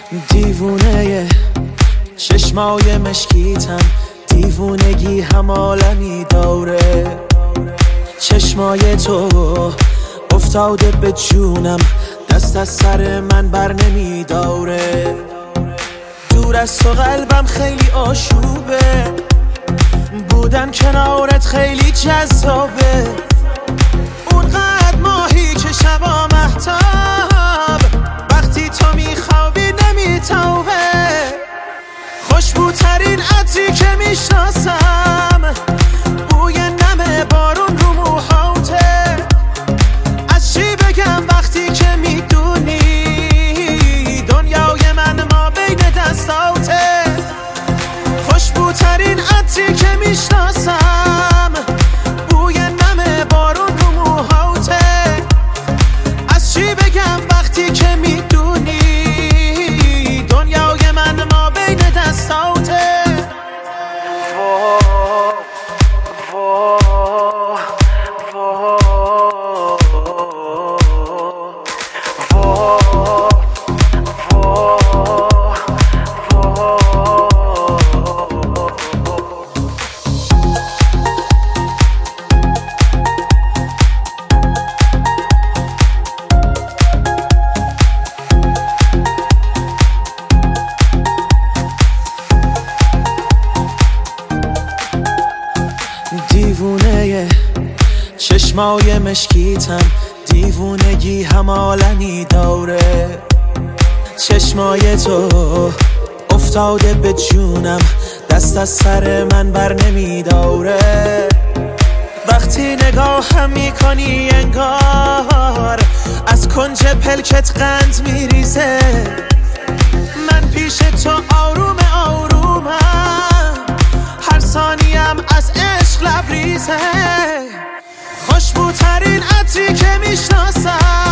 دیوونه چشمای مشکیتم، دیوونگی هم عالمی داره. چشمای تو افتاده به جونم، دست از سر من بر نمیداره. دور از تو قلبم خیلی آشوبه، بودن کنارت خیلی جذابه. اونقدر ماهی که شبا مهتاب، وقتی تو میخوابی نمیتابه. خوشبوترین عطری که میشناسم، بوی نم بارون رو موهاته. از چی بگم وقتی که میدونی دنیای من ما بین دستاته. خوشبوترین عطری که میشناسم، بوی نم بارون رو موهاته. از چی بگم وقتی که میدونی دنیای من ما بین دستاته. دیوونه چشمای مشکیتم، دیوونگی هم عالمی داره. چشمای تو افتاده به جونم، دست از سر من بر نمیداره. وقتی نگاهم میکنی انگار از کنج پلکت قند میریزه. من پیش تو آروم آرومم، هر ثانیم از عشق لبریزه. خوشبوترین عطری که میشناسم،